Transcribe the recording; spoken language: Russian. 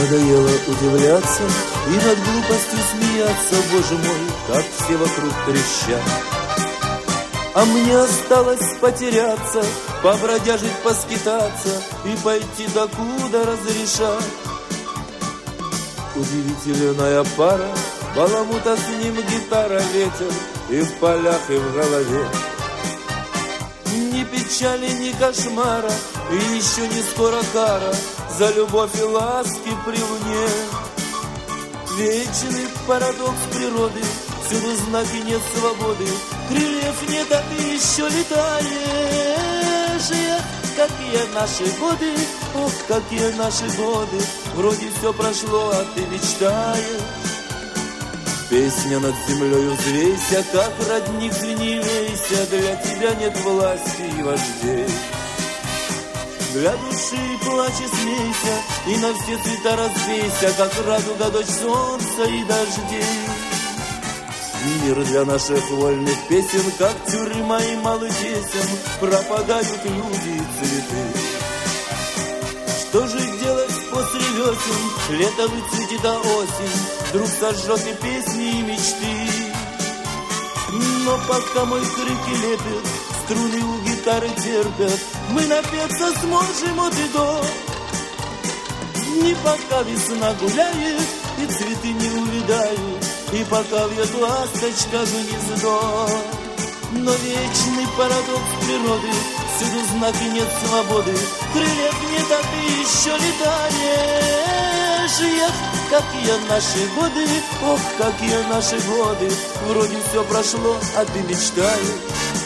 Надоело удивляться и над глупостью смеяться, боже мой, как все вокруг трещат. А мне осталось потеряться, побродяжить, поскитаться и пойти докуда разрешат. Удивительная пара, баламута с ним гитара, ветер и в полях, и в голове. Ни печали, ни кошмара, и еще не скоро кара за любовь и ласки при луне. Вечный парадокс природы, всюду знаки нет свободы, крыльев нет, а ты еще летаешь. Эх, какие наши годы, ох, какие наши годы, вроде все прошло, а ты мечтаешь. Песня над землей взвейся, как родник гневейся, для тебя нет власти и вождей. Для души плачь и смейся, и на все цвета разбейся, как радуга, дочь солнца и дождей. Мир для наших вольных песен, как тюрьма и малый тесен, пропадают люди и цветы. Что же делать после весен, лето выцветит, а осень вдруг сожжет и песни, и мечты. Но пока мой крик и лепет, струны у гитары терпят, мы напеться сможем от и до. Не пока весна гуляет, и цветы не увядают, и пока вьет ласточка гнездо. Но вечный парадокс природы, всюду знаки нет свободы, крыльев нет, а ты еще летаешь. Эх, какие наши годы, ох, какие наши годы, вроде все прошло, а ты мечтаешь.